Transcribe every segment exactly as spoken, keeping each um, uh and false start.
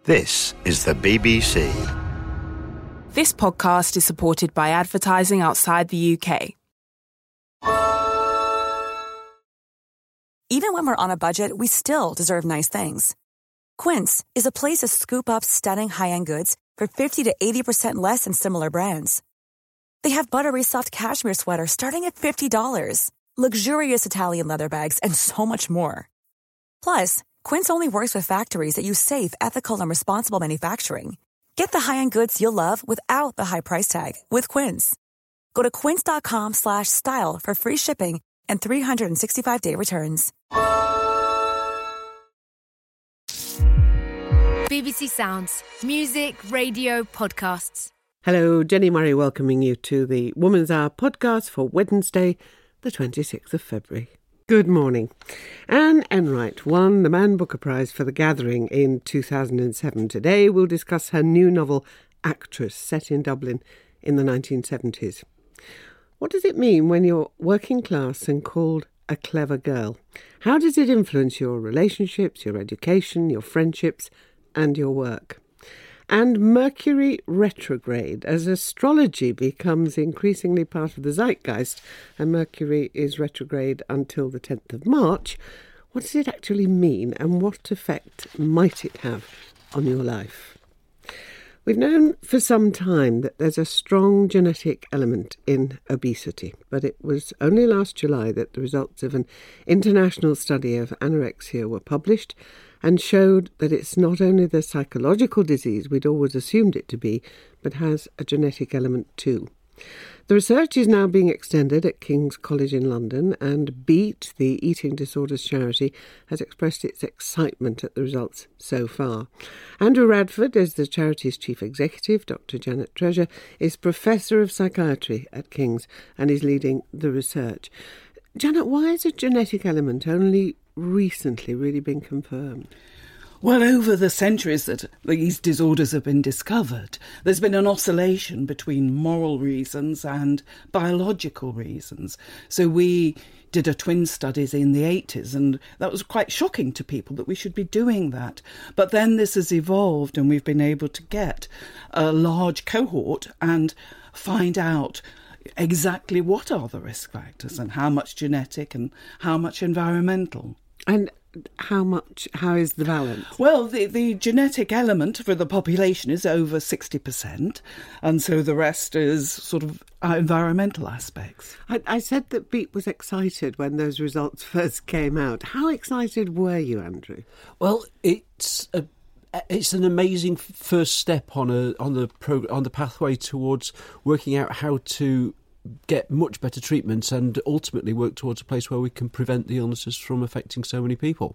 This is the B B C. This podcast is supported by advertising outside the U K. Even when we're on a budget, we still deserve nice things. Quince is a place to scoop up stunning high-end goods for fifty to eighty percent less than similar brands. They have buttery soft cashmere sweaters starting at fifty dollars, luxurious Italian leather bags, and so much more. Plus, Quince only works with factories that use safe, ethical, and responsible manufacturing. Get the high-end goods you'll love without the high price tag with Quince. Go to quince.com slash style for free shipping and three sixty-five day returns. B B C Sounds. Music, radio, podcasts. Hello, Jenny Murray welcoming you to the Woman's Hour podcast for Wednesday, the twenty-sixth of February. Good morning. Anne Enright won the Man Booker Prize for The Gathering in two thousand seven. Today we'll discuss her new novel, Actress, set in Dublin in the nineteen seventies. What does it mean when you're working class and called a clever girl? How does it influence your relationships, your education, your friendships and your work? And Mercury retrograde, as astrology becomes increasingly part of the zeitgeist, and Mercury is retrograde until the tenth of March, what does it actually mean and what effect might it have on your life? We've known for some time that there's a strong genetic element in obesity, but it was only last July that the results of an international study of anorexia were published and showed that it's not only the psychological disease we'd always assumed it to be, but has a genetic element too. The research is now being extended at King's College in London, and BEAT, the Eating Disorders Charity, has expressed its excitement at the results so far. Andrew Radford is the charity's chief executive. Doctor Janet Treasure is Professor of Psychiatry at King's and is leading the research. Janet, why has a genetic element only recently really been confirmed? Well, over the centuries that these disorders have been discovered, there's been an oscillation between moral reasons and biological reasons. So we did a twin studies in the eighties, and that was quite shocking to people that we should be doing that. But then this has evolved, and we've been able to get a large cohort and find out exactly what are the risk factors and how much genetic and how much environmental. And how much, how is the balance? Well, the, the genetic element for the population is over sixty percent, and so the rest is sort of environmental aspects. I, I said that BEAT was excited when those results first came out. How excited were you, Andrew? Well, it's a It's an amazing first step on a on the prog- on the pathway towards working out how to get much better treatments and ultimately work towards a place where we can prevent the illnesses from affecting so many people.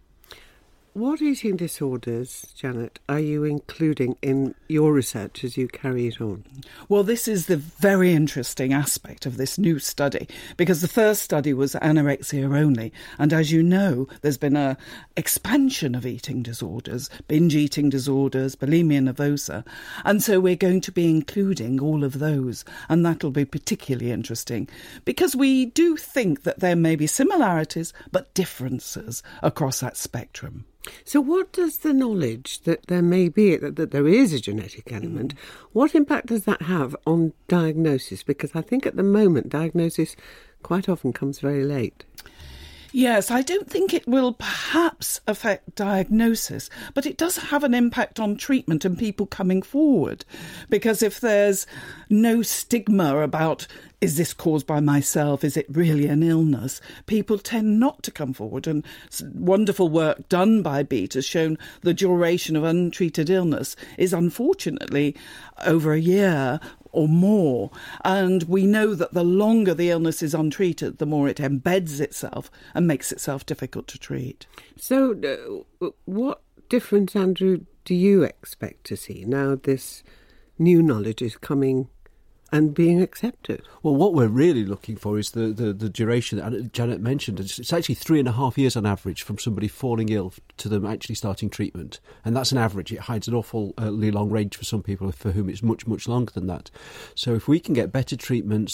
What eating disorders, Janet, are you including in your research as you carry it on? Well, this is the very interesting aspect of this new study, because the first study was anorexia only. And as you know, there's been a expansion of eating disorders, binge eating disorders, bulimia nervosa. And so we're going to be including all of those. And that'll be particularly interesting because we do think that there may be similarities, but differences across that spectrum. So what does the knowledge that there may be, that, that there is a genetic element, mm. what impact does that have on diagnosis? Because I think at the moment diagnosis quite often comes very late. Yes, I don't think it will perhaps affect diagnosis, but it does have an impact on treatment and people coming forward. Because if there's no stigma about, is this caused by myself, is it really an illness, people tend not to come forward. And wonderful work done by BEAT has shown the duration of untreated illness is unfortunately over a year or more. And we know that the longer the illness is untreated, the more it embeds itself and makes itself difficult to treat. So uh, what difference, Andrew, do you expect to see now this new knowledge is coming and being accepted? Well, what we're really looking for is the, the, the duration that Janet mentioned. It's, it's actually three and a half years on average from somebody falling ill to them actually starting treatment. And that's an average. It hides an awfully long range for some people for whom it's much, much longer than that. So if we can get better treatments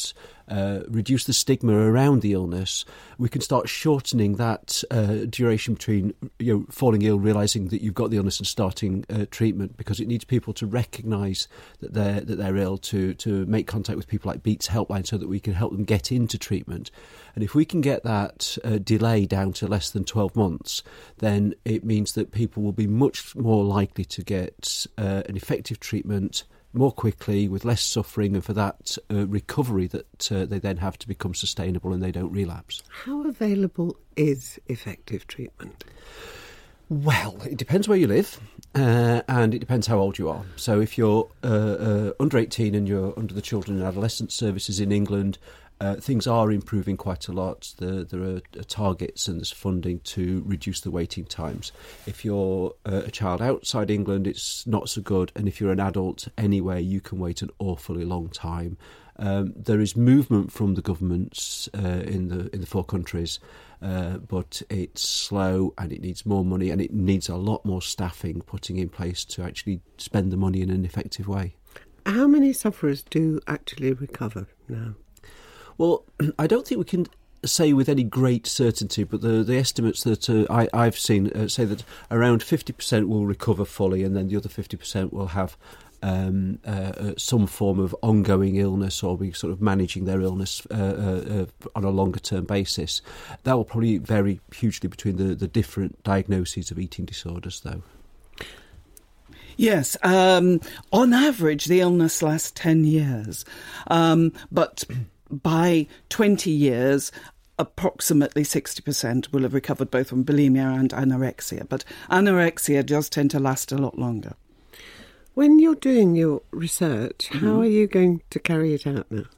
uh, reduce the stigma around the illness, we can start shortening that uh, duration between you know, falling ill, realising that you've got the illness and starting uh, treatment, because it needs people to recognise that they're, that they're ill, to, to make contact with people like Beats Helpline so that we can help them get into treatment. And if we can get that uh, delay down to less than twelve months, then it means that people will be much more likely to get uh, an effective treatment more quickly, with less suffering, and for that uh, recovery that uh, they then have to become sustainable and they don't relapse. How available is effective treatment? Well, it depends where you live, uh, and it depends how old you are. So if you're uh, uh, under eighteen and you're under the Children and Adolescent Services in England, Uh, things are improving quite a lot. The, there are uh, targets and there's funding to reduce the waiting times. If you're uh, a child outside England, it's not so good. And if you're an adult anywhere, you can wait an awfully long time. Um, there is movement from the governments uh, in the in the four countries, uh, but it's slow and it needs more money, and it needs a lot more staffing putting in place to actually spend the money in an effective way. How many sufferers do actually recover now? Well, I don't think we can say with any great certainty, but the, the estimates that uh, I, I've seen uh, say that around fifty percent will recover fully, and then the other fifty percent will have um, uh, uh, some form of ongoing illness, or be sort of managing their illness uh, uh, uh, on a longer-term basis. That will probably vary hugely between the, the different diagnoses of eating disorders, though. Yes, um, on average, the illness lasts ten years, um, but by twenty years, approximately sixty percent will have recovered both from bulimia and anorexia. But anorexia does tend to last a lot longer. When you're doing your research, how mm-hmm. are you going to carry it out now?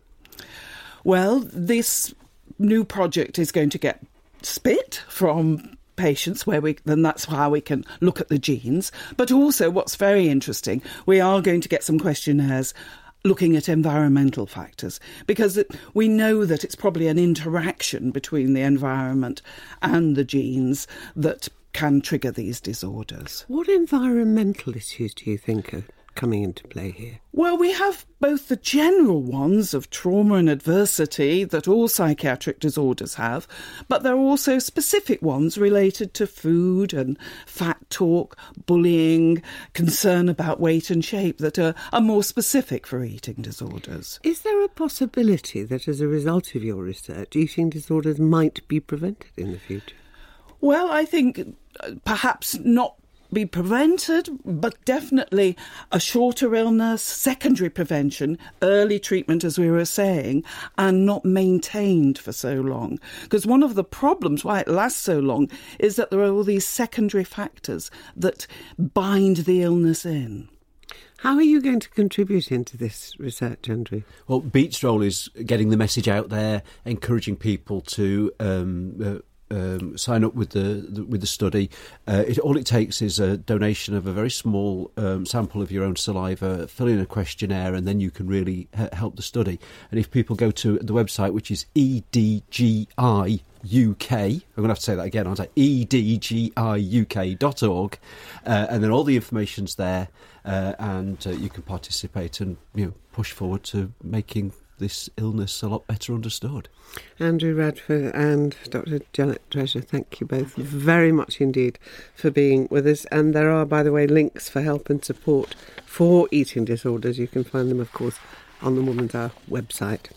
Well, this new project is going to get spit from patients, where we then that's how we can look at the genes. But also, what's very interesting, we are going to get some questionnaires looking at environmental factors, because it, we know that it's probably an interaction between the environment and the genes that can trigger these disorders. What environmental issues do you think are coming into play here? Well, we have both the general ones of trauma and adversity that all psychiatric disorders have, but there are also specific ones related to food and fat talk, bullying, concern about weight and shape that are, are more specific for eating disorders. Is there a possibility that as a result of your research, eating disorders might be prevented in the future? Well, I think perhaps not be prevented, but definitely a shorter illness, secondary prevention, early treatment, as we were saying, and not maintained for so long. Because one of the problems why it lasts so long is that there are all these secondary factors that bind the illness in. How are you going to contribute into this research, Andrew? Well, Beats' role is getting the message out there, encouraging people to um, uh, Um, sign up with the, the with the study. Uh, it, all it takes is a donation of a very small um, sample of your own saliva, fill in a questionnaire, and then you can really h- help the study. And if people go to the website, which is E D G I U K, I'm going to have to say that again, aren't I? E D G I U K dot org, uh, and then all the information's there, uh, and uh, you can participate and you know push forward to making this illness a lot better understood. Andrew Radford and Doctor Janet Treasure, thank you both very much indeed for being with us. And there are, by the way, links for help and support for eating disorders. You can find them, of course, on the Woman's Hour website.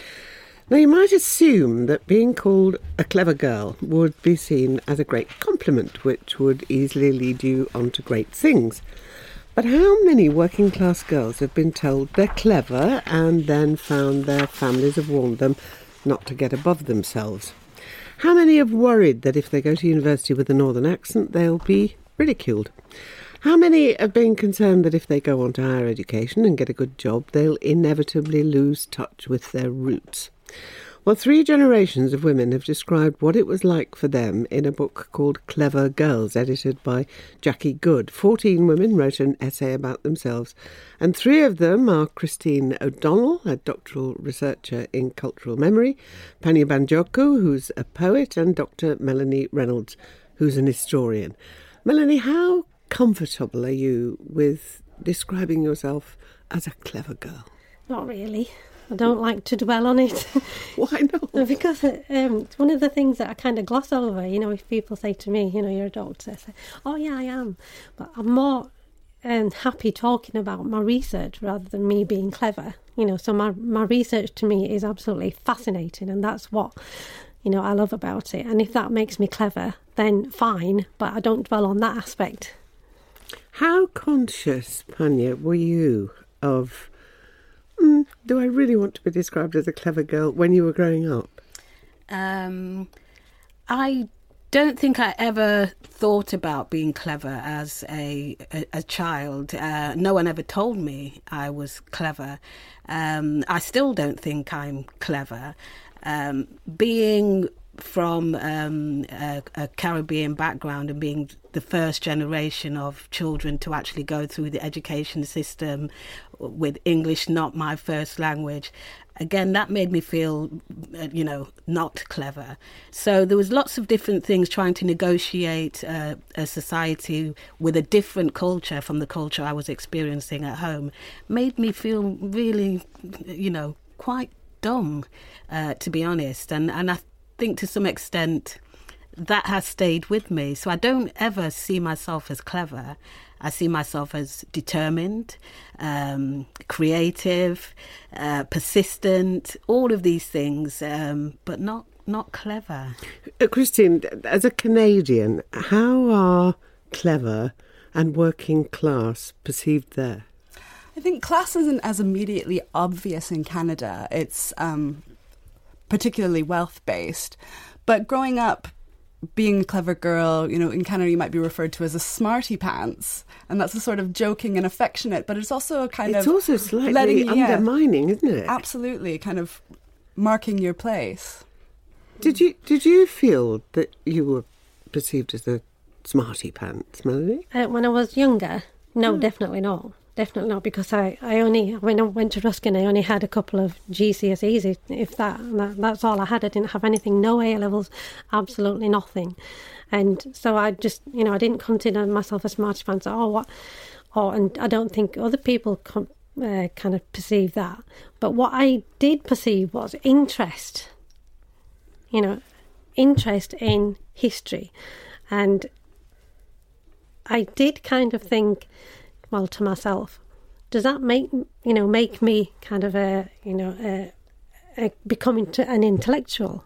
Now, you might assume that being called a clever girl would be seen as a great compliment, which would easily lead you on to great things. But how many working-class girls have been told they're clever and then found their families have warned them not to get above themselves? How many have worried that if they go to university with a northern accent, they'll be ridiculed? How many have been concerned that if they go on to higher education and get a good job, they'll inevitably lose touch with their roots? Well, three generations of women have described what it was like for them in a book called Clever Girls, edited by Jackie Good. Fourteen women wrote an essay about themselves, and three of them are Christine O'Donnell, a doctoral researcher in cultural memory, Panya Banjoku, who's a poet, and Doctor Melanie Reynolds, who's an historian. Melanie, how comfortable are you with describing yourself as a clever girl? Not really. I don't like to dwell on it. Why not? Because um, it's one of the things that I kind of gloss over. You know, if people say to me, you know, you're a doctor, I say, oh yeah, I am. But I'm more um, happy talking about my research rather than me being clever. You know, so my, my research to me is absolutely fascinating, and that's what, you know, I love about it. And if that makes me clever, then fine, but I don't dwell on that aspect. How conscious, Panya, were you of, mm, do I really want to be described as a clever girl when you were growing up? Um, I don't think I ever thought about being clever as a, a, a child. Uh, no one ever told me I was clever. Um, I still don't think I'm clever. Um, being from um, a, a Caribbean background and being the first generation of children to actually go through the education system with English not my first language, again, that made me feel, you know, not clever. So there was lots of different things trying to negotiate uh, a society with a different culture from the culture I was experiencing at home, made me feel really, you know, quite dumb, uh, to be honest. And, and I think to some extent that has stayed with me. So I don't ever see myself as clever. I see myself as determined, um, creative, uh, persistent, all of these things, um, but not not clever. Uh, Christine, as a Canadian, how are clever and working class perceived there? I think class isn't as immediately obvious in Canada. It's um, particularly wealth-based. But growing up, being a clever girl, you know, in Canada you might be referred to as a smarty pants, and that's a sort of joking and affectionate, but it's also a kind it's of... It's also slightly letting, undermining, yeah, isn't it? Absolutely, kind of marking your place. Did you did you feel that you were perceived as a smarty pants, Melanie? Uh, when I was younger, no, hmm. definitely not. Definitely not, because I, I only, when I went to Ruskin, I only had a couple of G C S Es, if that, that, that's all I had. I didn't have anything, no A-levels, absolutely nothing. And so I just, you know, I didn't consider myself a smarty pants or what, or, and I don't think other people com- uh, kind of perceive that. But what I did perceive was interest, you know, interest in history. And I did kind of think, well, to myself, does that make, you know, make me kind of a, you know, a, a becoming an intellectual?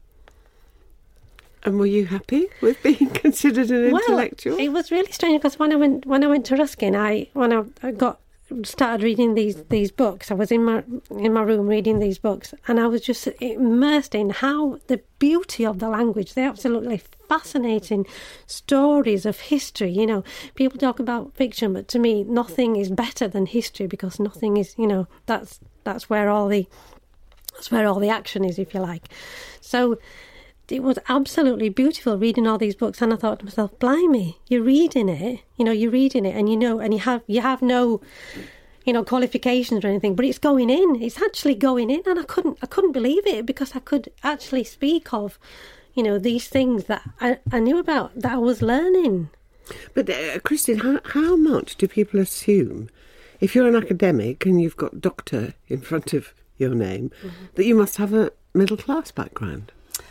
And were you happy with being considered an well, intellectual? It was really strange, because when I went when I went to Ruskin, I when I, I got started reading these these books, I was in my in my room reading these books, and I was just immersed in how the beauty of the language, the absolutely fascinating stories of history. You know, people talk about fiction, but to me, nothing is better than history, because nothing is, you know, that's that's where all the that's where all the action is, if you like. So it was absolutely beautiful reading all these books, and I thought to myself, blimey, you're reading it, you know, you're reading it, and you know, and you have you have no, you know, qualifications or anything, but it's going in, it's actually going in, and I couldn't I couldn't believe it, because I could actually speak of, you know, these things that I, I knew about, that I was learning. But uh, Christine, how, how much do people assume, if you're an academic and you've got doctor in front of your name, mm-hmm. that you must have a middle class background?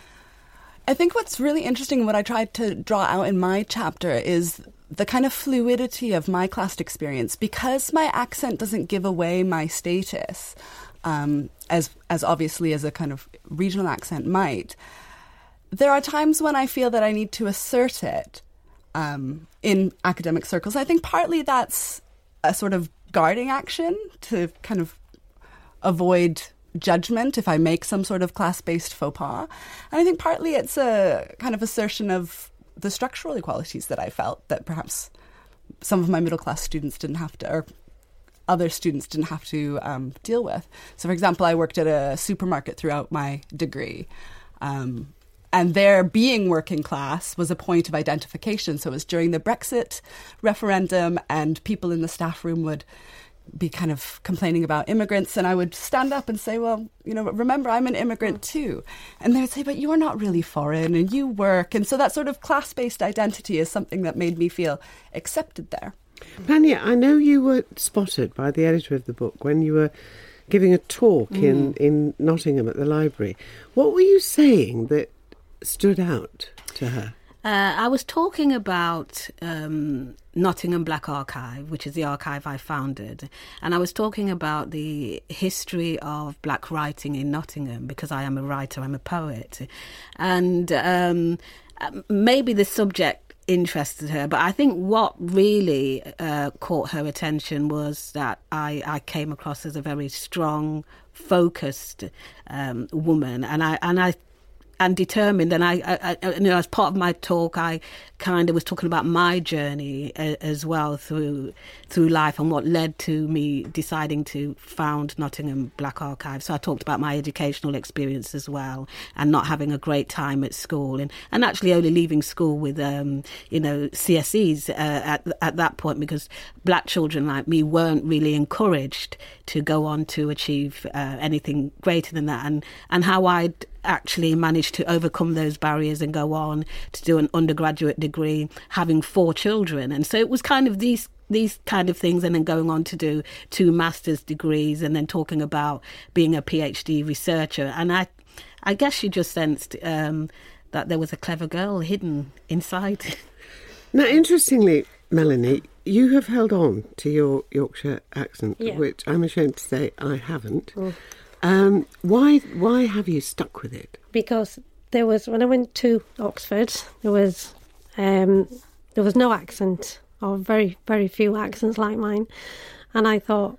I think what's really interesting, what I tried to draw out in my chapter, is the kind of fluidity of my class experience. Because my accent doesn't give away my status, um, as as obviously as a kind of regional accent might, there are times when I feel that I need to assert it um, in academic circles. I think partly that's a sort of guarding action to kind of avoid judgment if I make some sort of class-based faux pas. And I think partly it's a kind of assertion of the structural equalities that I felt that perhaps some of my middle-class students didn't have to, or other students didn't have to um, deal with. So, for example, I worked at a supermarket throughout my degree, um, and there being working class was a point of identification. So it was during the Brexit referendum, and people in the staff room would be kind of complaining about immigrants, and I would stand up and say, well, you know, remember, I'm an immigrant too. And they would say, but you're not really foreign and you work. And so that sort of class-based identity is something that made me feel accepted there. Panya, I know you were spotted by the editor of the book when you were giving a talk Mm. in, in Nottingham at the library. What were you saying that stood out to her? Uh, I was talking about um, Nottingham Black Archive, which is the archive I founded, and I was talking about the history of black writing in Nottingham, because I am a writer, I'm a poet, and um, maybe the subject interested her, but I think what really uh, caught her attention was that I, I came across as a very strong, focused um, woman, and I and I. and determined. And I, I, I, you know, as part of my talk, I kind of was talking about my journey a, as well through through life and what led to me deciding to found Nottingham Black Archive. So I talked about my educational experience as well, and not having a great time at school, and, and actually only leaving school with, um, you know, C S Es uh, at at that point, because black children like me weren't really encouraged to go on to achieve uh, anything greater than that, and and how I'd actually managed to overcome those barriers and go on to do an undergraduate degree, having four children. And so it was kind of these these kind of things, and then going on to do two master's degrees, and then talking about being a PhD researcher. And I I guess she just sensed um, that there was a clever girl hidden inside. Now, interestingly, Melanie, you have held on to your Yorkshire accent, Yeah. which I'm ashamed to say I haven't. Oh. Um, why why have you stuck with it? Because there was, when I went to Oxford, there was um, there was no accent, or very, very few accents like mine. And I thought,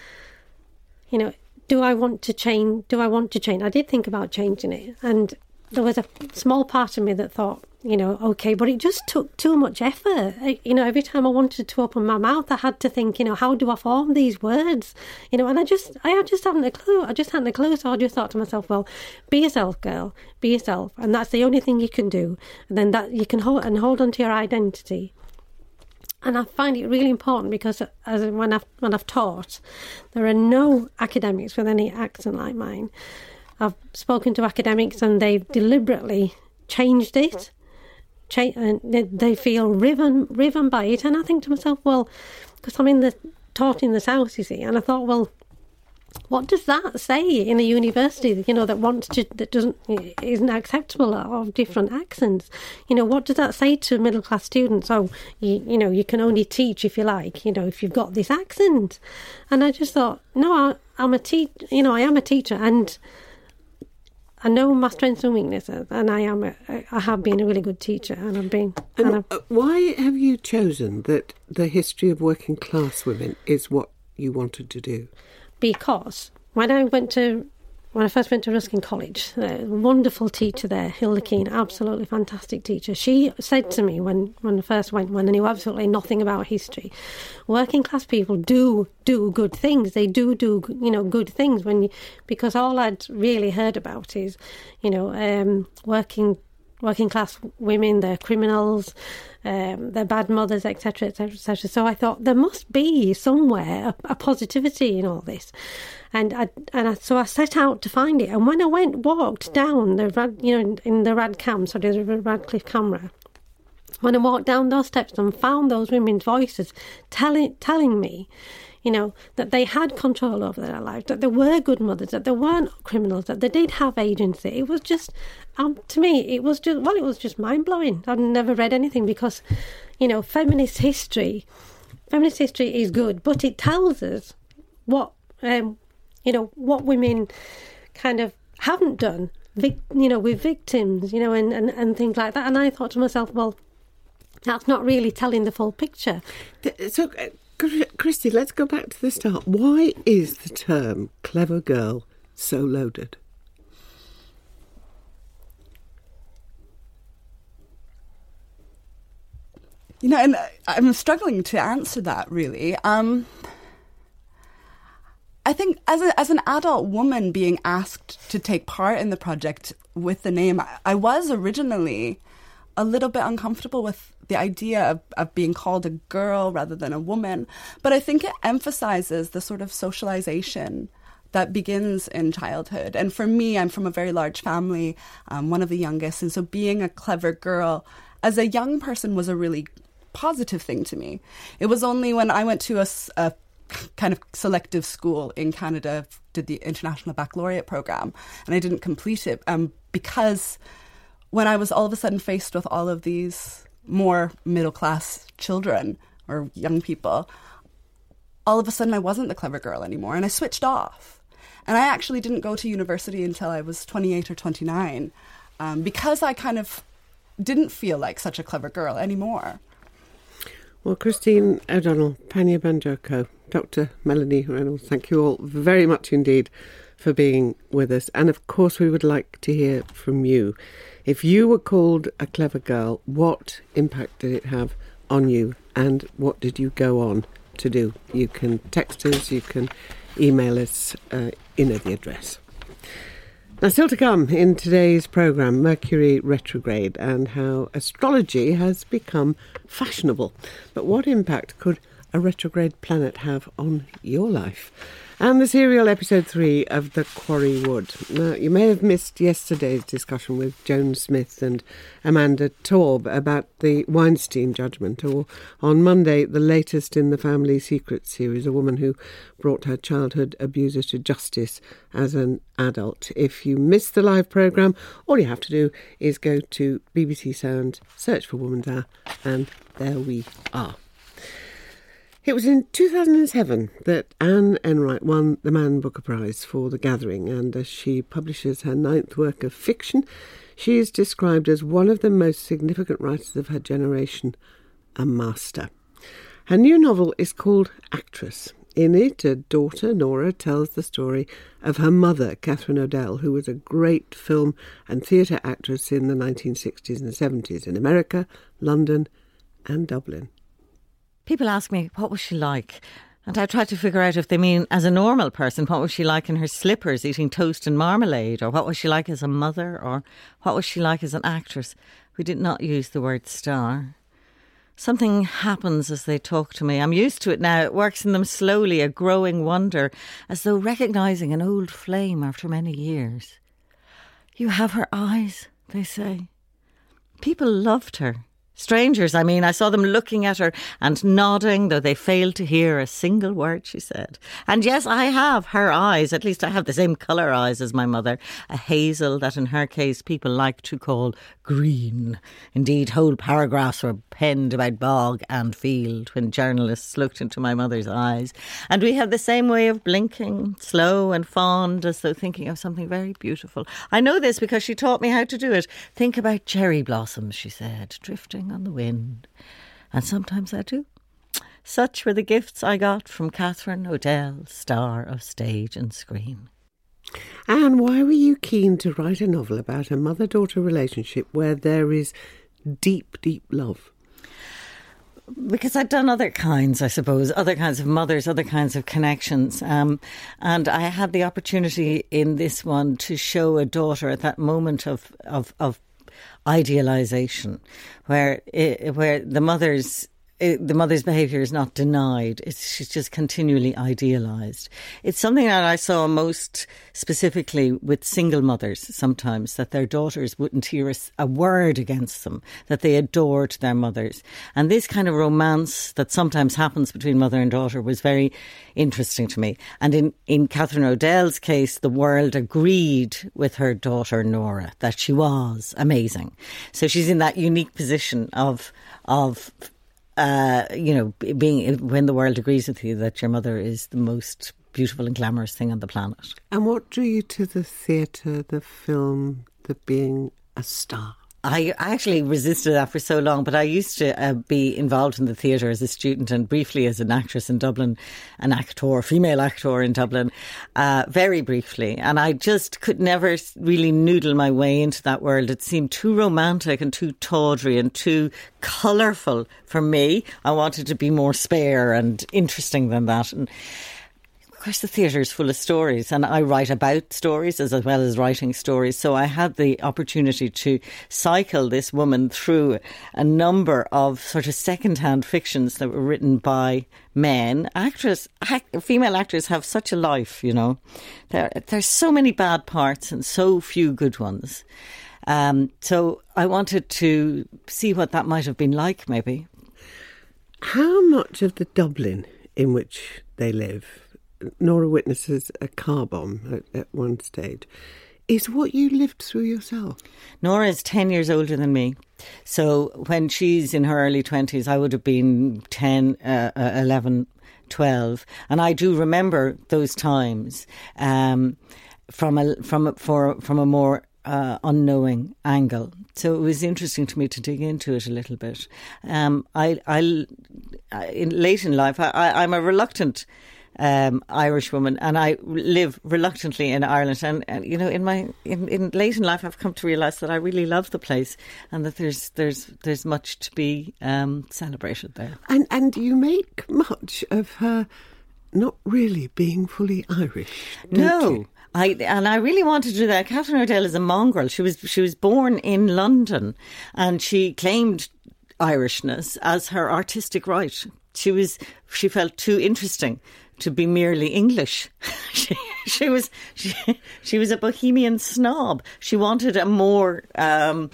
you know, do I want to change? Do I want to change? I did think about changing it. And there was a small part of me that thought, you know, okay, but it just took too much effort. I, you know, every time I wanted to open my mouth, I had to think, you know, how do I form these words? You know, and I just, I just hadn't a clue. I just hadn't a clue. So I just thought to myself, well, be yourself, girl, be yourself. And that's the only thing you can do. And then that you can hold and hold on to your identity. And I find it really important because as when I've, when I've taught, there are no academics with any accent like mine. I've spoken to academics and they've deliberately changed it. And they feel riven, riven by it, and I think to myself, well, because I'm in the taught in the South, you see, and I thought, well, what does that say in a university, you know, that wants to, that doesn't, isn't acceptable of different accents? You know, what does that say to middle class students? Oh, you, you know, you can only teach if you like, you know, if you've got this accent. And I just thought, no, I, I'm a teacher, you know, I am a teacher, and I know my strengths and weaknesses, and I am. A, I have been a really good teacher, and I've been. And, and I've, uh, why have you chosen that the history of working class women is what you wanted to do? Because when I went to, when I first went to Ruskin College, a wonderful teacher there, Hilda Keane, absolutely fantastic teacher. She said to me when, when I first went, when I knew absolutely nothing about history, working class people do do good things. They do do you know good things when you, because all I'd really heard about is, you know, um, working. working class women, they're criminals, um, they're bad mothers, et cetera, et cetera, et cetera. So I thought there must be somewhere a, a positivity in all this, and I and I, so I set out to find it. And when I went walked down the Rad, you know, in, in the Rad Cam, so there's a Radcliffe camera. When I walked down those steps and found those women's voices telling telling me, you know, that they had control over their lives, that they were good mothers, that they weren't criminals, that they did have agency. It was just, um, to me, it was just, well, it was just mind-blowing. I've never read anything because, you know, feminist history, feminist history is good, but it tells us what, um, you know, what women kind of haven't done, vic- you know, with victims, you know, and, and, and things like that. And I thought to myself, well, that's not really telling the full picture. So, uh, Christy, let's go back to the start. Why is the term clever girl so loaded? You know, and I'm struggling to answer that, really. Um, I think as a, as an adult woman being asked to take part in the project with the name, I, I was originally a little bit uncomfortable with the idea of, of being called a girl rather than a woman. But I think it emphasizes the sort of socialization that begins in childhood. And for me, I'm from a very large family, um, one of the youngest. And so being a clever girl as a young person was a really positive thing to me. It was only when I went to a, a kind of selective school in Canada, did the International Baccalaureate program, and I didn't complete it um, because when I was all of a sudden faced with all of these more middle-class children or young people, all of a sudden I wasn't the clever girl anymore, and I switched off. And I actually didn't go to university until I was twenty-eight or twenty-nine um, because I kind of didn't feel like such a clever girl anymore. Well, Christine O'Donnell, Panya Banjoko, Doctor Melanie Reynolds, thank you all very much indeed for being with us. And of course, we would like to hear from you. If you were called a clever girl, what impact did it have on you, and what did you go on to do? You can text us, you can email us, uh, you know the address. Now, still to come in today's programme, Mercury retrograde and how astrology has become fashionable. But what impact could a retrograde planet have on your life? And the serial episode three of The Quarry Wood. Now, you may have missed yesterday's discussion with Joan Smith and Amanda Taub about the Weinstein judgment, or on Monday, the latest in the Family Secret series, a woman who brought her childhood abuser to justice as an adult. If you missed the live programme, all you have to do is go to B B C Sound, search for Woman's Hour, and there we are. It was in two thousand seven that Anne Enright won the Man Booker Prize for The Gathering, and as she publishes her ninth work of fiction, she is described as one of the most significant writers of her generation, a master. Her new novel is called Actress. In it, a daughter, Nora, tells the story of her mother, Catherine O'Dell, who was a great film and theatre actress in the nineteen sixties and seventies in America, London and Dublin. People ask me, what was she like? And I try to figure out if they mean as a normal person, what was she like in her slippers eating toast and marmalade? Or what was she like as a mother? Or what was she like as an actress? We did not use the word star. Something happens as they talk to me. I'm used to it now. It works in them slowly, a growing wonder, as though recognising an old flame after many years. You have her eyes, they say. People loved her. Strangers, I mean, I saw them looking at her and nodding, though they failed to hear a single word she said. And yes, I have her eyes. At least I have the same colour eyes as my mother, a hazel that in her case people like to call green. Indeed, whole paragraphs were penned about bog and field when journalists looked into my mother's eyes. And we have the same way of blinking, slow and fond, as though thinking of something very beautiful. I know this because she taught me how to do it. Think about cherry blossoms, she said, drifting on the wind. And sometimes I do. Such were the gifts I got from Catherine O'Dell, star of stage and screen. Anne, why were you keen to write a novel about a mother-daughter relationship where there is deep, deep love? Because I'd done other kinds, I suppose, other kinds of mothers, other kinds of connections. Um, and I had the opportunity in this one to show a daughter at that moment of, of, of idealisation, where it, where the mother's it, the mother's behaviour is not denied. It's, she's just continually idealised. It's something that I saw most specifically with single mothers sometimes, that their daughters wouldn't hear a, a word against them, that they adored their mothers. And this kind of romance that sometimes happens between mother and daughter was very interesting to me. And in, in Catherine O'Dell's case, the world agreed with her daughter Nora that she was amazing. So she's in that unique position of of Uh, you know, being when the world agrees with you that your mother is the most beautiful and glamorous thing on the planet. And what drew you to the theatre, the film, the being a star? I actually resisted that for so long, but I used to uh, be involved in the theatre as a student and briefly as an actress in Dublin, an actor, female actor in Dublin, uh, very briefly. And I just could never really noodle my way into that world. It seemed too romantic and too tawdry and too colourful for me. I wanted to be more spare and interesting than that. And of course, the theatre is full of stories, and I write about stories as well as writing stories. So I had the opportunity to cycle this woman through a number of sort of second-hand fictions that were written by men. Actors, act, female actors have such a life, you know. There, there's so many bad parts and so few good ones. Um, so I wanted to see what that might have been like, maybe. How much of the Dublin in which they live. Nora witnesses a car bomb at, at one stage. Is what you lived through yourself? Nora is ten years older than me. So when she's in her early twenties, I would have been ten, uh, eleven, twelve. And I do remember those times um, from a, from a, for, from a more uh, unknowing angle. So it was interesting to me to dig into it a little bit. Um, I, I, in, late in life, I, I, I'm a reluctant Um, Irish woman, and I live reluctantly in Ireland. And, and you know, in my in, in late in life, I've come to realise that I really love the place, and that there's there's there's much to be um, celebrated there. And and you make much of her not really being fully Irish. Don't No. you? I and I really wanted to do that. Catherine O'Dell is a mongrel. She was she was born in London, and she claimed Irishness as her artistic right. She was she felt too interesting to be merely English. she, she was she, she was a bohemian snob. She wanted a more um,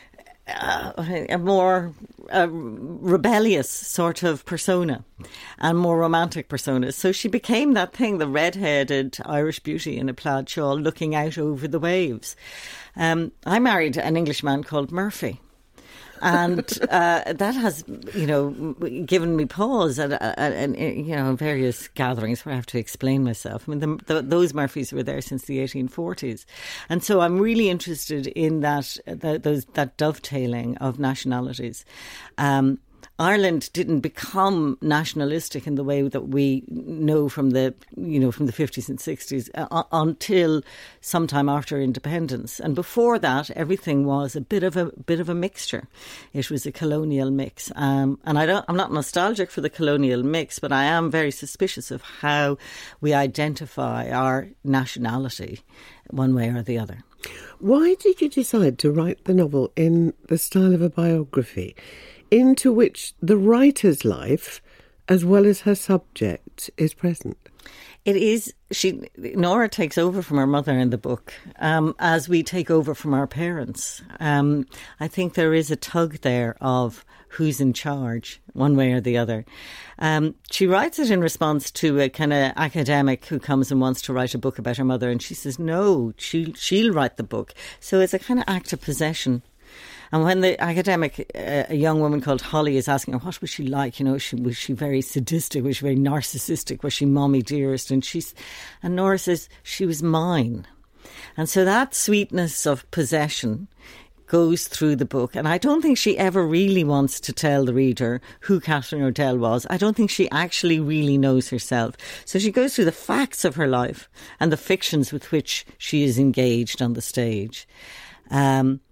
uh, a more uh, rebellious sort of persona and more romantic persona. So she became that thing, the red-headed Irish beauty in a plaid shawl looking out over the waves. Um, I married an Englishman called Murphy. And uh, that has, you know, given me pause at, at, at, you know, various gatherings where I have to explain myself. I mean, the, the, those Murphys were there since the eighteen forties. And so I'm really interested in that, that, those, that dovetailing of nationalities. Um, Ireland didn't become nationalistic in the way that we know from the, you know, from the fifties and sixties uh, until sometime after independence. And before that, everything was a bit of a bit of a mixture. It was a colonial mix. Um, and I don't, I'm not nostalgic for the colonial mix, but I am very suspicious of how we identify our nationality one way or the other. Why did you decide to write the novel in the style of a biography, into which the writer's life, as well as her subject, is present? It is. She Nora takes over from her mother in the book, um, as we take over from our parents. Um, I think there is a tug there of who's in charge, one way or the other. Um, she writes it in response to a kind of academic who comes and wants to write a book about her mother, and she says no, she she'll write the book. So it's a kind of act of possession. And when the academic, uh, a young woman called Holly, is asking her, what was she like? You know, she, was she very sadistic? Was she very narcissistic? Was she mommy dearest? And she's, and Nora says, she was mine. And so that sweetness of possession goes through the book. And I don't think she ever really wants to tell the reader who Catherine O'Dell was. I don't think she actually really knows herself. So she goes through the facts of her life and the fictions with which she is engaged on the stage. Um,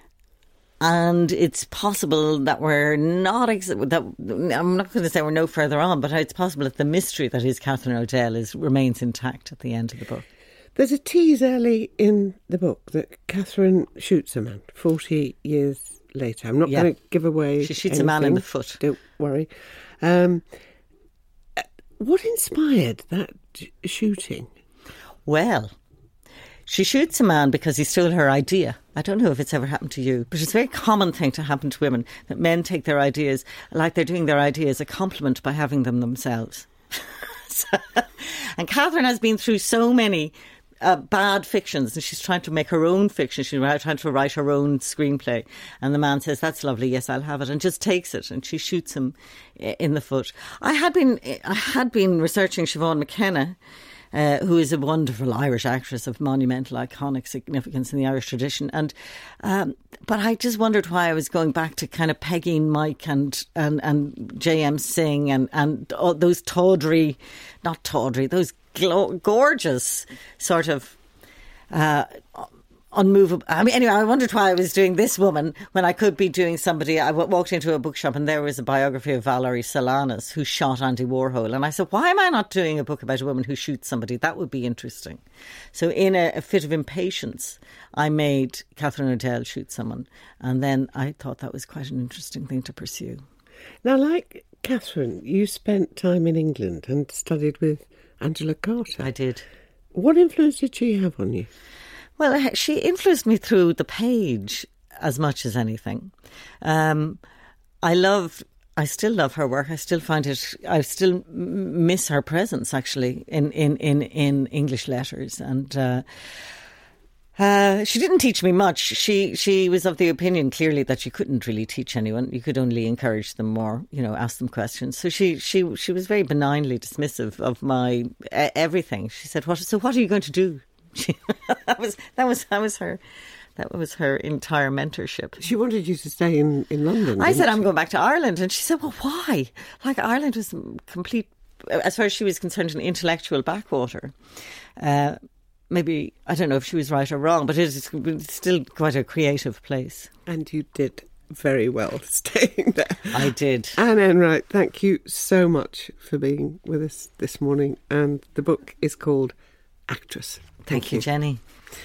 And it's possible that we're not, ex- that I'm not going to say we're no further on, but it's possible that the mystery that is Catherine O'Dell is remains intact at the end of the book. There's a tease early in the book that Catherine shoots a man forty years later. I'm not yeah. going to give away She shoots anything. a man in the foot. Don't worry. Um, what inspired that shooting? Well, she shoots a man because he stole her idea. I don't know if it's ever happened to you, but it's a very common thing to happen to women, that men take their ideas like they're doing their ideas a compliment by having them themselves. so, and Catherine has been through so many uh, bad fictions, and she's trying to make her own fiction. She's trying to write her own screenplay. And the man says, that's lovely, yes, I'll have it, and just takes it, and she shoots him in the foot. I had been, I had been researching Siobhan McKenna, Uh, who is a wonderful Irish actress of monumental, iconic significance in the Irish tradition. And um, but I just wondered why I was going back to kind of Peggy and Mike and and, and J M Singh and, and all those tawdry, not tawdry, those glo- gorgeous sort of uh, unmovable. I mean, anyway, I wondered why I was doing this woman when I could be doing somebody. I w- walked into a bookshop and there was a biography of Valerie Solanas, who shot Andy Warhol. And I said, why am I not doing a book about a woman who shoots somebody? That would be interesting. So in a, a fit of impatience, I made Catherine O'Dell shoot someone. And then I thought that was quite an interesting thing to pursue. Now, like Catherine, you spent time in England and studied with Angela Carter. I did. What influence did she have on you? Well, she influenced me through the page as much as anything. Um, I loved I still love her work. I still find it, I still miss her presence, actually, in, in, in, in English letters. And uh, uh, she didn't teach me much. She she was of the opinion, clearly, that you couldn't really teach anyone. You could only encourage them or, you know, ask them questions. So she she, she was very benignly dismissive of my uh, everything. She said, "What? So what are you going to do?" She, that was that was that was her. That was her entire mentorship. She wanted you to stay in, in London. I said, she? I'm going back to Ireland. And she said, well, why? Like, Ireland was complete, as far as she was concerned, an intellectual backwater. Uh, maybe, I don't know if she was right or wrong, but it's still quite a creative place. And you did very well staying there. I did. Anne Enright, thank you so much for being with us this morning. And the book is called Actress. Thank, thank you, you, Jenny.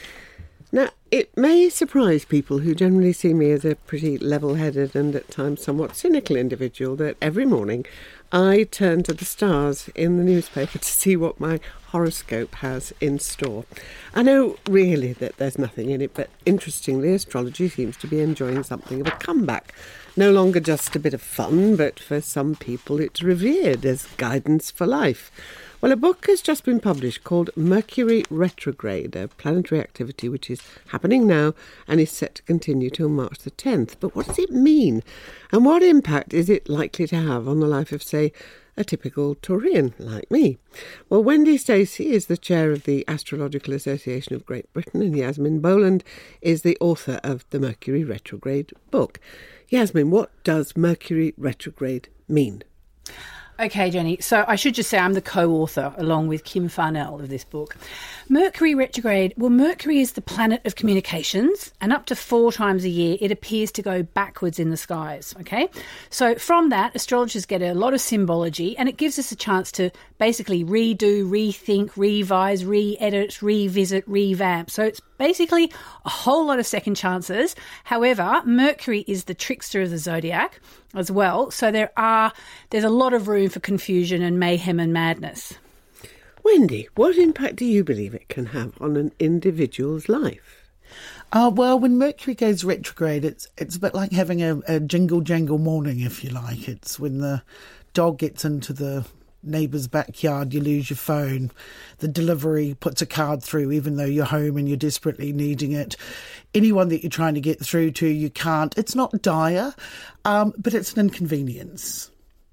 Now, it may surprise people who generally see me as a pretty level-headed and at times somewhat cynical individual that every morning I turn to the stars in the newspaper to see what my horoscope has in store. I know really that there's nothing in it, but interestingly, astrology seems to be enjoying something of a comeback. No longer just a bit of fun, but for some people it's revered as guidance for life. Well, a book has just been published called Mercury Retrograde, a planetary activity which is happening now and is set to continue till March the tenth. But what does it mean? And what impact is it likely to have on the life of, say, a typical Taurian like me? Well, Wendy Stacey is the chair of the Astrological Association of Great Britain, and Yasmin Boland is the author of the Mercury Retrograde book. Yasmin, what does Mercury Retrograde mean? Okay, Jenny, so I should just say I'm the co-author along with Kim Farnell of this book. Mercury retrograde, well, Mercury is the planet of communications, and up to four times a year it appears to go backwards in the skies, okay? So from that, astrologers get a lot of symbology, and it gives us a chance to basically redo, rethink, revise, re-edit, revisit, revamp. So it's basically a whole lot of second chances. However, Mercury is the trickster of the zodiac as well, so there are there's a lot of room for confusion and mayhem and madness. Wendy, what impact do you believe it can have on an individual's life? Uh, well, when Mercury goes retrograde, it's it's a bit like having a, a jingle jangle morning, if you like. It's when the dog gets into the neighbour's backyard, you lose your phone, the delivery puts a card through even though you're home and you're desperately needing it. Anyone that you're trying to get through to, you can't. It's not dire, um, but it's an inconvenience.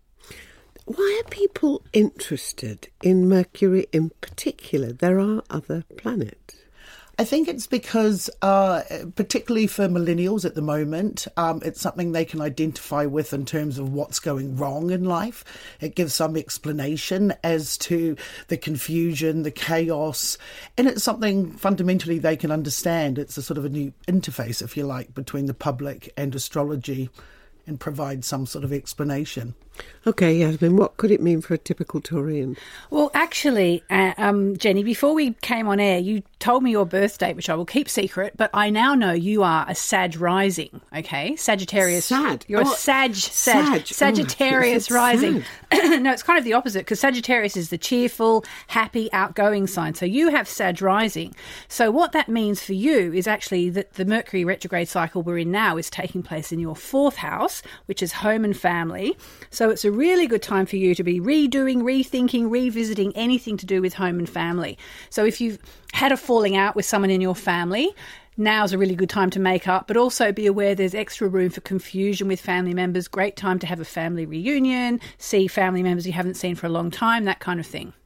Why are people interested in Mercury in particular? There are other planets. I think it's because, uh, particularly for millennials at the moment, um, it's something they can identify with in terms of what's going wrong in life. It gives some explanation as to the confusion, the chaos, and it's something fundamentally they can understand. It's a sort of a new interface, if you like, between the public and astrology, and provide some sort of explanation. OK, Yasmin, what could it mean for a typical Taurian? Well, actually, uh, um, Jenny, before we came on air, you told me your birth date, which I will keep secret, but I now know you are a Sag rising, OK? Sagittarius. Sad. You're oh, a Sag, Sag, Sag. Sagittarius oh, rising. No, it's kind of the opposite, because Sagittarius is the cheerful, happy, outgoing sign. So you have Sag rising. So what that means for you is actually that the Mercury retrograde cycle we're in now is taking place in your fourth house, which is home and family. So it's a really good time for you to be redoing, rethinking, revisiting anything to do with home and family. So if you've had a falling out with someone in your family, now's a really good time to make up, but also be aware there's extra room for confusion with family members. Great time to have a family reunion, see family members you haven't seen for a long time, that kind of thing.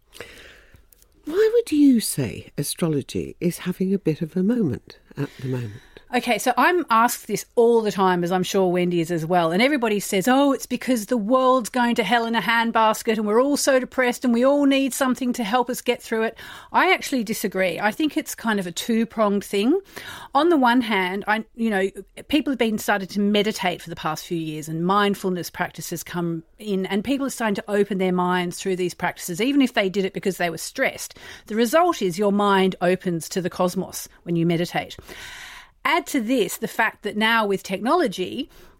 Why would you say astrology is having a bit of a moment at the moment? Okay, so I'm asked this all the time, as I'm sure Wendy is as well, and everybody says, oh, it's because the world's going to hell in a handbasket and we're all so depressed and we all need something to help us get through it. I actually disagree. I think it's kind of a two-pronged thing. On the one hand, I, you know, people have been started to meditate for the past few years, and mindfulness practices come in, and people are starting to open their minds through these practices, even if they did it because they were stressed. The result is your mind opens to the cosmos when you meditate. Add to this the fact that now with technology,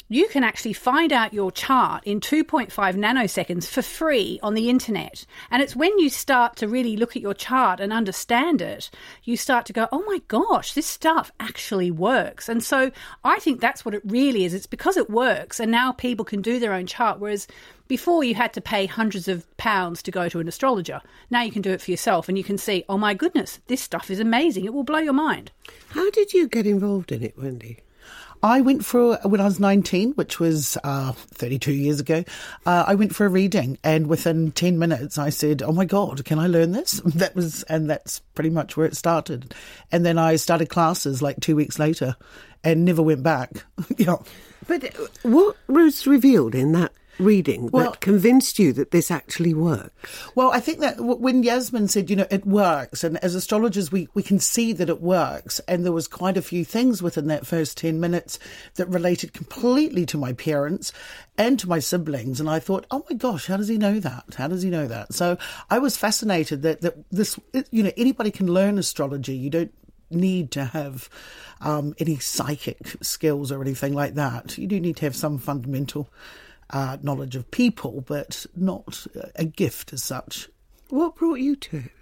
you can actually find out your chart in two point five nanoseconds for free on the internet. And it's when you start to really look at your chart and understand it, you start to go, oh my gosh, this stuff actually works. And so I think that's what it really is. It's because it works, and now people can do their own chart, whereas before you had to pay hundreds of pounds to go to an astrologer. Now you can do it for yourself, and you can see, oh my goodness, this stuff is amazing. It will blow your mind. How did you get involved in it, Wendy? I went for, when I was nineteen, which was uh, thirty-two years ago, uh, I went for a reading, and within ten minutes I said, oh my God, can I learn this? That was, and that's pretty much where it started. And then I started classes like two weeks later and never went back. Yeah. But what was revealed in that reading well, that convinced you that this actually works? Well, I think that when Yasmin said, you know, it works, and as astrologers we, we can see that it works, and there was quite a few things within that first ten minutes that related completely to my parents and to my siblings, and I thought, oh my gosh, how does he know that? How does he know that? So I was fascinated that, that this, you know, anybody can learn astrology. You don't need to have um, any psychic skills or anything like that. You do need to have some fundamental Uh, knowledge of people, but not a gift as such. What brought you to it?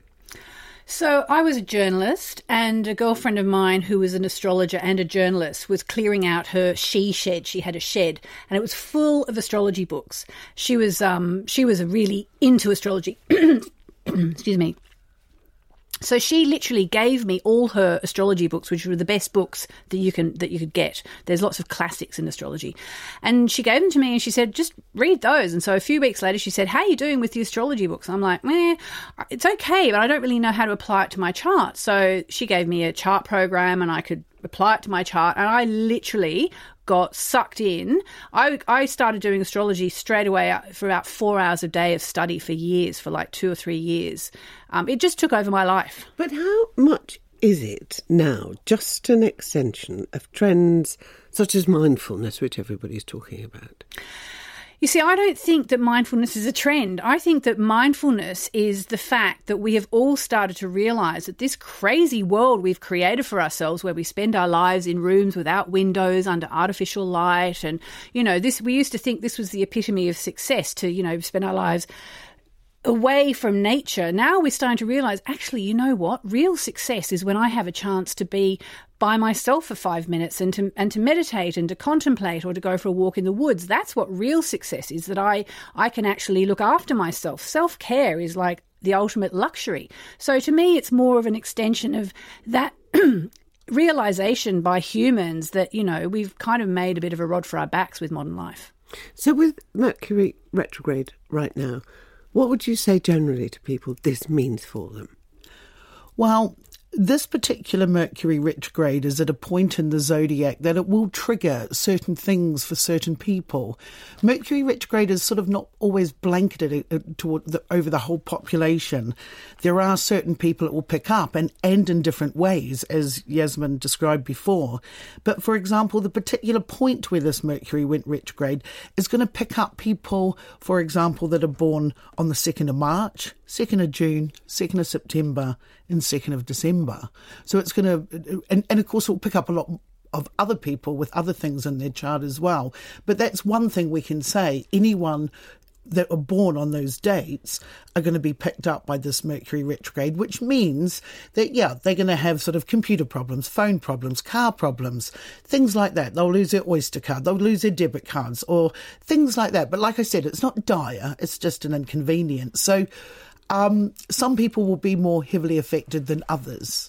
So I was a journalist, and a girlfriend of mine who was an astrologer and a journalist was clearing out her she shed. She had a shed, and it was full of astrology books. She was um, she was really into astrology. Excuse me. So she literally gave me all her astrology books, which were the best books that you can that you could get. There's lots of classics in astrology. And she gave them to me and she said, just read those. And so a few weeks later she said, how are you doing with the astrology books? I'm like, eh, it's okay, but I don't really know how to apply it to my chart. So she gave me a chart program and I could apply it to my chart, and I literally got sucked in. I, I started doing astrology straight away for about four hours a day of study for years, for like two or three years. Um, it just took over my life. But how much is it now just an extension of trends such as mindfulness, which everybody's talking about? You see, I don't think that mindfulness is a trend. I think that mindfulness is the fact that we have all started to realise that this crazy world we've created for ourselves, where we spend our lives in rooms without windows, under artificial light, and, you know, this, we used to think this was the epitome of success, to, you know, spend our lives away from nature. Now we're starting to realise, actually, you know what? Real success is when I have a chance to be by myself for five minutes and to and to meditate and to contemplate, or to go for a walk in the woods. That's what real success is, that I, I can actually look after myself. Self-care is like the ultimate luxury. So to me, it's more of an extension of that realisation by humans that, you know, we've kind of made a bit of a rod for our backs with modern life. So with Mercury retrograde right now, what would you say generally to people this means for them? Well, this particular Mercury retrograde is at a point in the zodiac that it will trigger certain things for certain people. Mercury retrograde is sort of not always blanketed toward the, over the whole population. There are certain people it will pick up, and, and in different ways, as Yasmin described before. But for example, the particular point where this Mercury went retrograde is going to pick up people, for example, that are born on the second of March, second of June, second of September, and second of December. So it's going to, and, and of course it will pick up a lot of other people with other things in their chart as well. But that's one thing we can say. Anyone that are born on those dates are going to be picked up by this Mercury retrograde, which means that, yeah, they're going to have sort of computer problems, phone problems, car problems, things like that. They'll lose their Oyster card, they'll lose their debit cards, or things like that. But like I said, it's not dire, it's just an inconvenience. So um, some people will be more heavily affected than others.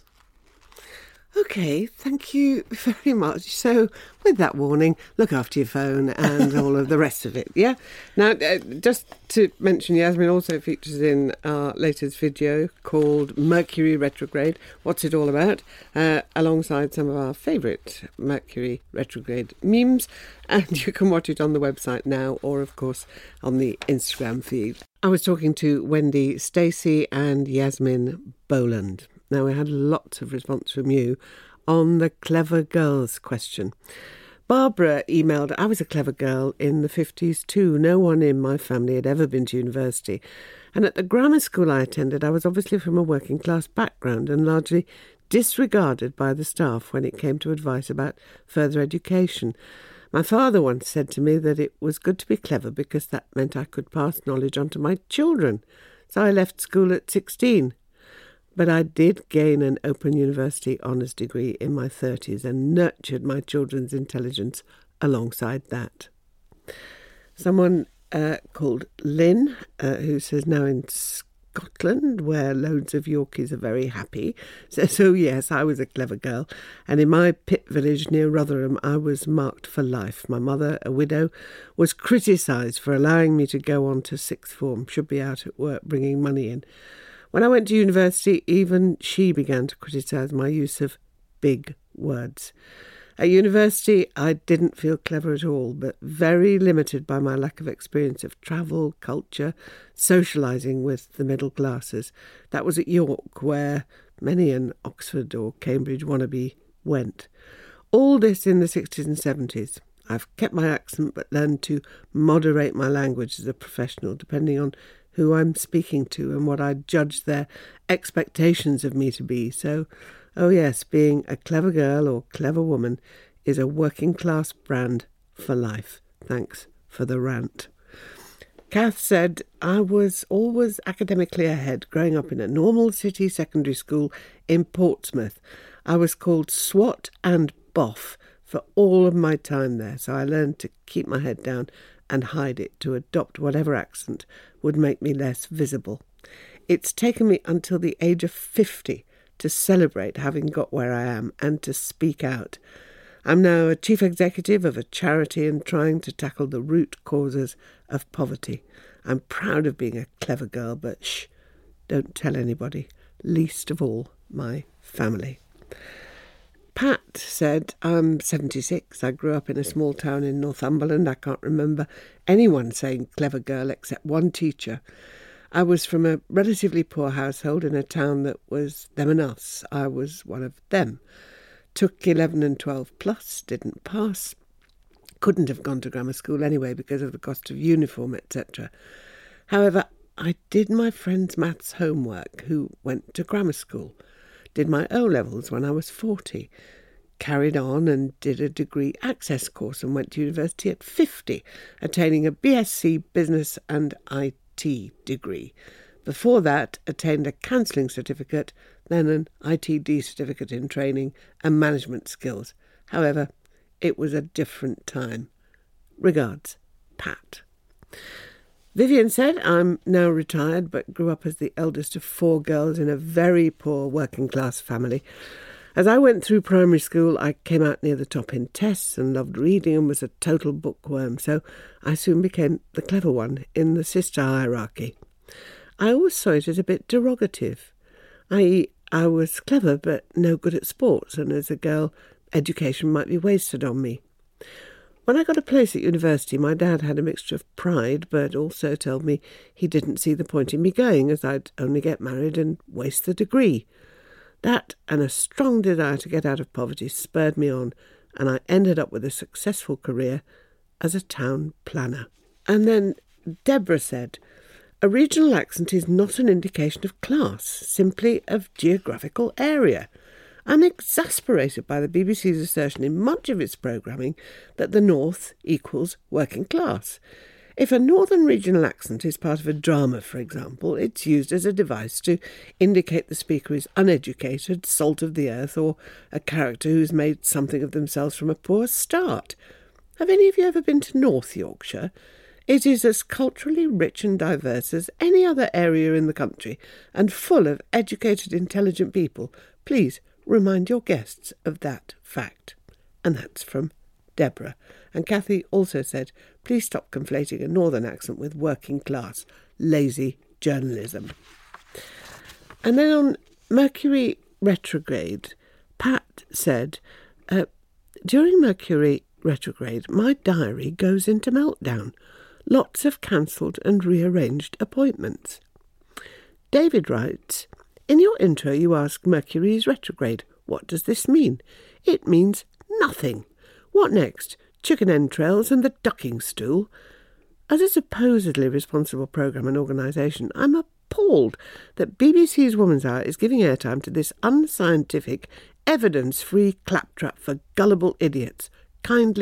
OK, thank you very much. So, with that warning, look after your phone and all of the rest of it, yeah? Now, uh, just to mention, Yasmin also features in our latest video called Mercury Retrograde, What's It All About?, uh, alongside some of our favourite Mercury Retrograde memes. And you can watch it on the website now, or, of course, on the Instagram feed. I was talking to Wendy Stacey and Yasmin Boland. Now, we had lots of response from you on the clever girls question. Barbara emailed, I was a clever girl in the fifties too. No one in my family had ever been to university. And at the grammar school I attended, I was obviously from a working class background and largely disregarded by the staff when it came to advice about further education. My father once said to me that it was good to be clever because that meant I could pass knowledge on to my children. So I left school at sixteen. But I did gain an Open University honours degree in my thirties and nurtured my children's intelligence alongside that. Someone uh, called Lynn, uh, who says now in Scotland, where loads of Yorkies are very happy, says, oh yes, I was a clever girl, and in my pit village near Rotherham I was marked for life. My mother, a widow, was criticised for allowing me to go on to sixth form, should be out at work bringing money in. When I went to university, even she began to criticise my use of big words. At university, I didn't feel clever at all, but very limited by my lack of experience of travel, culture, socialising with the middle classes. That was at York, where many an Oxford or Cambridge wannabe went. All this in the sixties and seventies. I've kept my accent, but learned to moderate my language as a professional, depending on who I'm speaking to and what I judge their expectations of me to be. So, oh yes, being a clever girl or clever woman is a working class brand for life. Thanks for the rant. Kath said, I was always academically ahead, growing up in a normal city secondary school in Portsmouth. I was called Swat and Boff for all of my time there, so I learned to keep my head down and hide it, to adopt whatever accent would make me less visible. It's taken me until the age of fifty to celebrate having got where I am and to speak out. I'm now a chief executive of a charity and trying to tackle the root causes of poverty. I'm proud of being a clever girl, but shh, don't tell anybody, least of all my family. Pat said, I'm seventy-six. I grew up in a small town in Northumberland. I can't remember anyone saying clever girl except one teacher. I was from a relatively poor household in a town that was them and us. I was one of them. Took eleven and twelve plus, didn't pass. Couldn't have gone to grammar school anyway because of the cost of uniform, et cetera. However, I did my friend's maths homework, who went to grammar school. Did my O-levels when I was forty, carried on and did a degree access course and went to university at fifty, attaining a B S c Business and I T degree. Before that, attained a counselling certificate, then an I T D certificate in training and management skills. However, it was a different time. Regards, Pat. Vivian said, I'm now retired but grew up as the eldest of four girls in a very poor working class family. As I went through primary school, I came out near the top in tests and loved reading and was a total bookworm, so I soon became the clever one in the sister hierarchy. I always saw it as a bit derogative, that is, I was clever but no good at sports, and as a girl, education might be wasted on me. When I got a place at university, my dad had a mixture of pride, but also told me he didn't see the point in me going, as I'd only get married and waste the degree. That and a strong desire to get out of poverty spurred me on, and I ended up with a successful career as a town planner. And then Deborah said, a regional accent is not an indication of class, simply of geographical area. I'm exasperated by the B B C's assertion in much of its programming that the North equals working class. If a northern regional accent is part of a drama, for example, it's used as a device to indicate the speaker is uneducated, salt of the earth, or a character who's made something of themselves from a poor start. Have any of you ever been to North Yorkshire? It is as culturally rich and diverse as any other area in the country, and full of educated, intelligent people. Please remind your guests of that fact. And that's from Deborah. And Kathy also said, please stop conflating a northern accent with working class, lazy journalism. And then on Mercury retrograde, Pat said, uh, during Mercury retrograde, my diary goes into meltdown. Lots of cancelled and rearranged appointments. David writes, in your intro you ask Mercury is retrograde. What does this mean? It means nothing. What next? Chicken entrails and the ducking stool? As a supposedly responsible programme and organisation, I'm appalled that B B C's Woman's Hour is giving airtime to this unscientific, evidence-free claptrap for gullible idiots. Kindly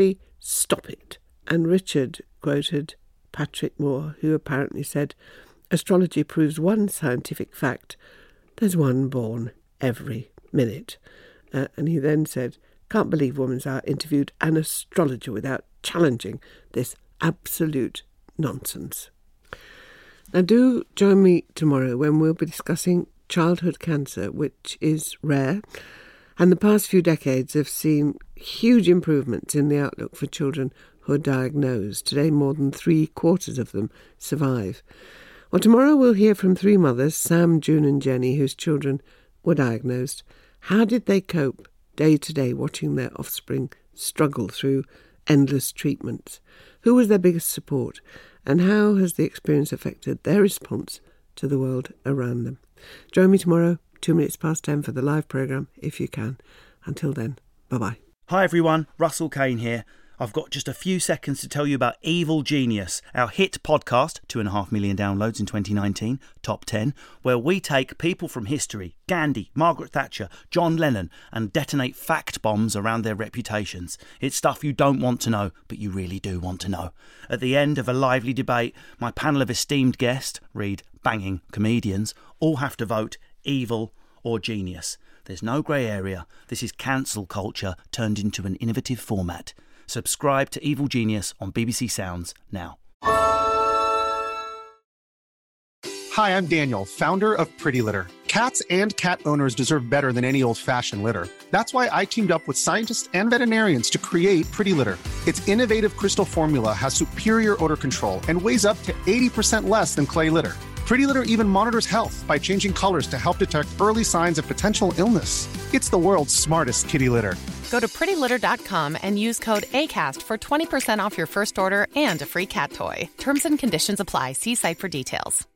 stop it. And Richard quoted Patrick Moore, who apparently said, astrology proves one scientific fact: there's one born every minute. Uh, and he then said, can't believe Woman's Hour interviewed an astrologer without challenging this absolute nonsense. Now do join me tomorrow when we'll be discussing childhood cancer, which is rare, and the past few decades have seen huge improvements in the outlook for children who are diagnosed. Today, more than three quarters of them survive. Well, tomorrow we'll hear from three mothers, Sam, June and Jenny, whose children were diagnosed. How did they cope day to day watching their offspring struggle through endless treatments? Who was their biggest support? And how has the experience affected their response to the world around them? Join me tomorrow, two minutes past ten, for the live programme, if you can. Until then, bye-bye. Hi everyone, Russell Kane here. I've got just a few seconds to tell you about Evil Genius, our hit podcast, two and a half million downloads in twenty nineteen, top ten, where we take people from history, Gandhi, Margaret Thatcher, John Lennon, and detonate fact bombs around their reputations. It's stuff you don't want to know, but you really do want to know. At the end of a lively debate, my panel of esteemed guests, read banging comedians, all have to vote evil or genius. There's no grey area. This is cancel culture turned into an innovative format. Subscribe to Evil Genius on B B C Sounds now. Hi, I'm Daniel, founder of Pretty Litter. Cats and cat owners deserve better than any old-fashioned litter. That's why I teamed up with scientists and veterinarians to create Pretty Litter. Its innovative crystal formula has superior odor control and weighs up to eighty percent less than clay litter. Pretty Litter even monitors health by changing colors to help detect early signs of potential illness. It's the world's smartest kitty litter. Go to pretty litter dot com and use code ACAST for twenty percent off your first order and a free cat toy. Terms and conditions apply. See site for details.